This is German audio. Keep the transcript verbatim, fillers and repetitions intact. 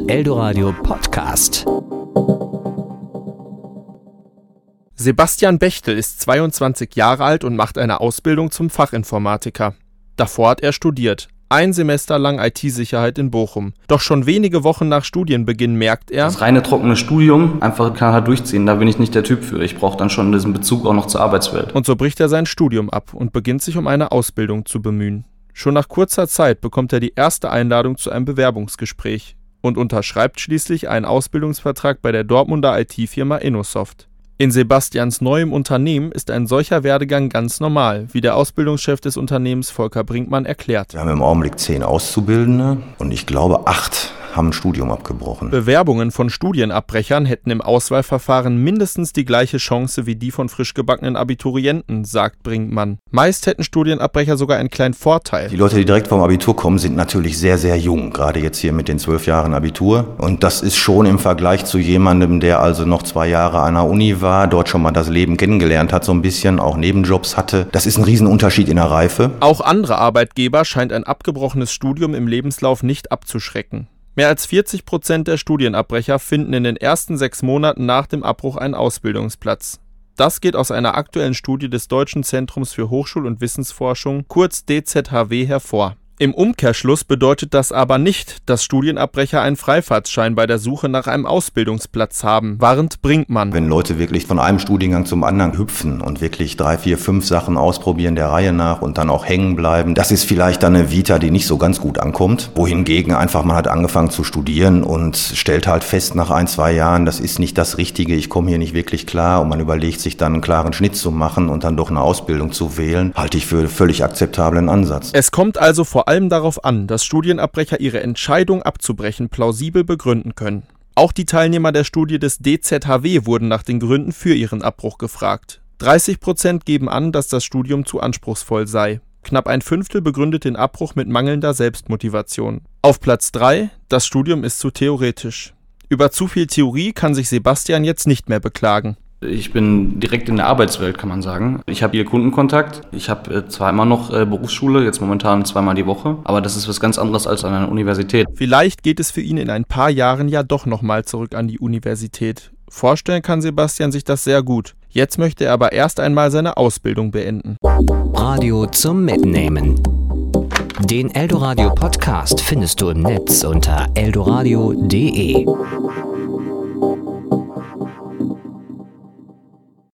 Eldoradio Podcast. Sebastian Bechtel ist zweiundzwanzig Jahre alt und macht eine Ausbildung zum Fachinformatiker. Davor hat er studiert. Ein Semester lang I T-Sicherheit in Bochum. Doch schon wenige Wochen nach Studienbeginn merkt er, das reine trockene Studium, einfach kann er durchziehen, da bin ich nicht der Typ für. Ich brauche dann schon diesen Bezug auch noch zur Arbeitswelt. Und so bricht er sein Studium ab und beginnt sich um eine Ausbildung zu bemühen. Schon nach kurzer Zeit bekommt er die erste Einladung zu einem Bewerbungsgespräch und unterschreibt schließlich einen Ausbildungsvertrag bei der Dortmunder I T-Firma Innosoft. In Sebastians neuem Unternehmen ist ein solcher Werdegang ganz normal, wie der Ausbildungschef des Unternehmens Volker Brinkmann erklärt. Wir haben im Augenblick zehn Auszubildende und ich glaube acht haben ein Studium abgebrochen. Bewerbungen von Studienabbrechern hätten im Auswahlverfahren mindestens die gleiche Chance wie die von frisch gebackenen Abiturienten, sagt Brinkmann. Meist hätten Studienabbrecher sogar einen kleinen Vorteil. Die Leute, die direkt vom Abitur kommen, sind natürlich sehr, sehr jung, gerade jetzt hier mit den zwölf Jahren Abitur. Und das ist schon im Vergleich zu jemandem, der also noch zwei Jahre an der Uni war, dort schon mal das Leben kennengelernt hat, so ein bisschen, auch Nebenjobs hatte. Das ist ein Riesenunterschied in der Reife. Auch andere Arbeitgeber scheint ein abgebrochenes Studium im Lebenslauf nicht abzuschrecken. Mehr als vierzig Prozent der Studienabbrecher finden in den ersten sechs Monaten nach dem Abbruch einen Ausbildungsplatz. Das geht aus einer aktuellen Studie des Deutschen Zentrums für Hochschul- und Wissensforschung, kurz D Z H W, hervor. Im Umkehrschluss bedeutet das aber nicht, dass Studienabbrecher einen Freifahrtschein bei der Suche nach einem Ausbildungsplatz haben, warnt Brinkmann. Wenn Leute wirklich von einem Studiengang zum anderen hüpfen und wirklich drei, vier, fünf Sachen ausprobieren der Reihe nach und dann auch hängen bleiben, das ist vielleicht dann eine Vita, die nicht so ganz gut ankommt. Wohingegen einfach man hat angefangen zu studieren und stellt halt fest nach ein, zwei Jahren, das ist nicht das Richtige, ich komme hier nicht wirklich klar und man überlegt sich dann einen klaren Schnitt zu machen und dann doch eine Ausbildung zu wählen, halte ich für einen völlig akzeptablen Ansatz. Es kommt also vor allem darauf an, dass Studienabbrecher ihre Entscheidung abzubrechen plausibel begründen können. Auch die Teilnehmer der Studie des D Z H W wurden nach den Gründen für ihren Abbruch gefragt. dreißig Prozent geben an, dass das Studium zu anspruchsvoll sei. Knapp ein Fünftel begründet den Abbruch mit mangelnder Selbstmotivation. Auf Platz drei, das Studium ist zu theoretisch. Über zu viel Theorie kann sich Sebastian jetzt nicht mehr beklagen. Ich bin direkt in der Arbeitswelt, kann man sagen. Ich habe hier Kundenkontakt. Ich habe äh, zwar immer noch äh, Berufsschule, jetzt momentan zweimal die Woche, aber das ist was ganz anderes als an einer Universität. Vielleicht geht es für ihn in ein paar Jahren ja doch nochmal zurück an die Universität. Vorstellen kann Sebastian sich das sehr gut. Jetzt möchte er aber erst einmal seine Ausbildung beenden. Radio zum Mitnehmen. Den Eldoradio Podcast findest du im Netz unter eldoradio punkt de.